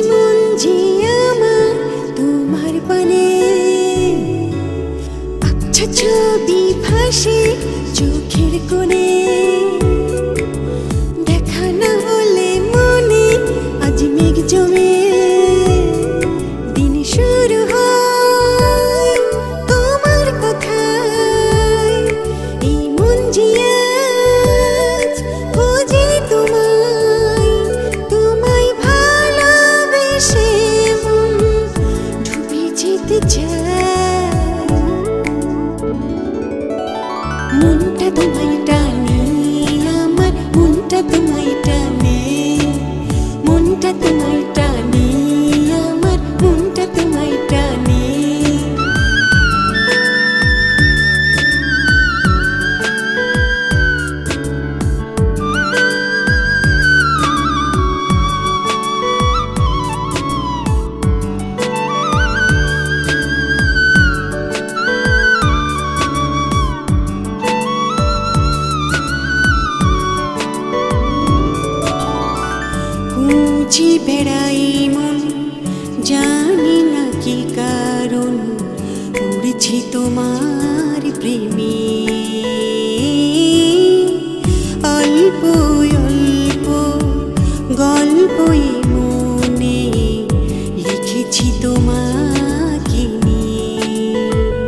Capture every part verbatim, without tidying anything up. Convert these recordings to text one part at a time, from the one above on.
মন যে আমার তোমার পানে, আচ্ছা ছবি ভাসে চোখের কোণে। দেখা না হলে মনে আজ মেঘ জমে, দিন শুরু হয় তোমার কথায়। এই মন যে আজ খোঁজে তোমায়, তোমায় ভালোবেসে মন ডুবে যেতে চায়। মনটা তোমায় টানে, আমার মনটা তোমায় টানে, মনটা তোমায় টানে, আমার মনটা তোমায় টানে। খুঁজি বেড়াই মন, জানি না কি কারণ, উড়ছি তোমার প্রেমে। অল্প অল্প গল্পই মনে লিখেছি তোমাকে নিয়ে।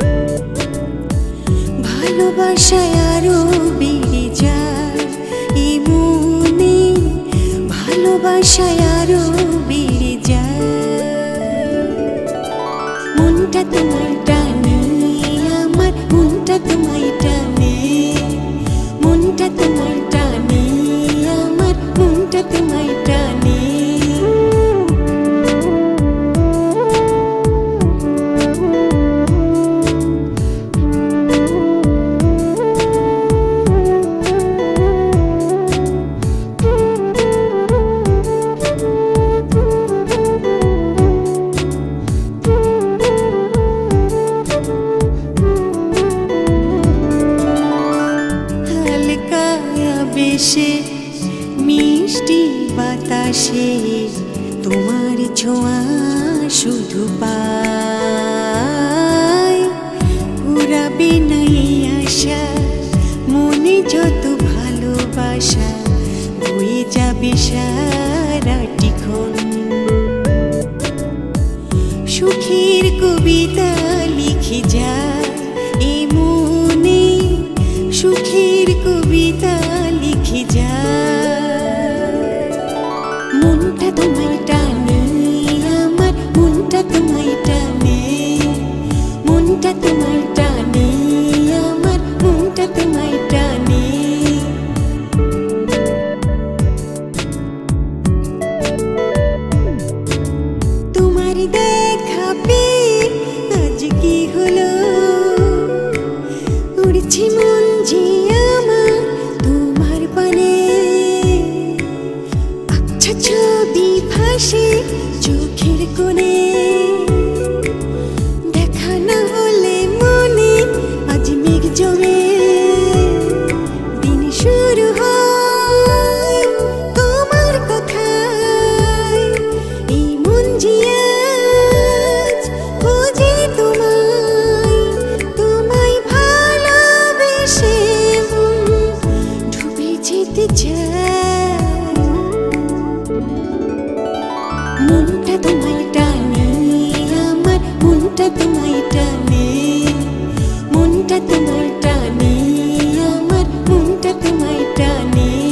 ভালোবাসায় আরো বেড়ে যায় এ মনে, ভালোবাসায় আরো বেড়ে যায়। মনটা তোমায় টানে, আমার মনটা তোমায় টানে, মনটা তোমায় টানে, আমার মনটা তোমায় টানে। বেশে মিষ্টি বাতাসে তোমার ছোঁয়া শুধু পাই। পুরাবে না এই আশা, মনে যত ভালোবাসা বয়ে যাবে সারাটিক্ষণ। সুখের কবিতা লিখে যায় এ মনে, সুখের কবিতা লিখে যায়। মনটা তোমায় টানে, আমার মনটা তোমায় টানে, মনটা তোমায় টানে, আমার মনটা তোমায় টানে। তোমার দেখা পেয়ে আজ কি হলো, উড়ছি মন যে আমার তোমার পানে। আচ্ছা ছবি ভাসে চোখের কোণে, দেখা না হলে মনে আজ মেঘ জমে, দিন শুরু হয় তোমার কথায়। এই মন যে আজ খোঁজে তোমায়, তোমায় ভালোবেসে মন ডুবে যেতে চায়। মনটা তোমায় টানে, আমার মনটা তোমায় টানে, মনটা তোমায় টানে, আমার মনটা তোমায় টানে।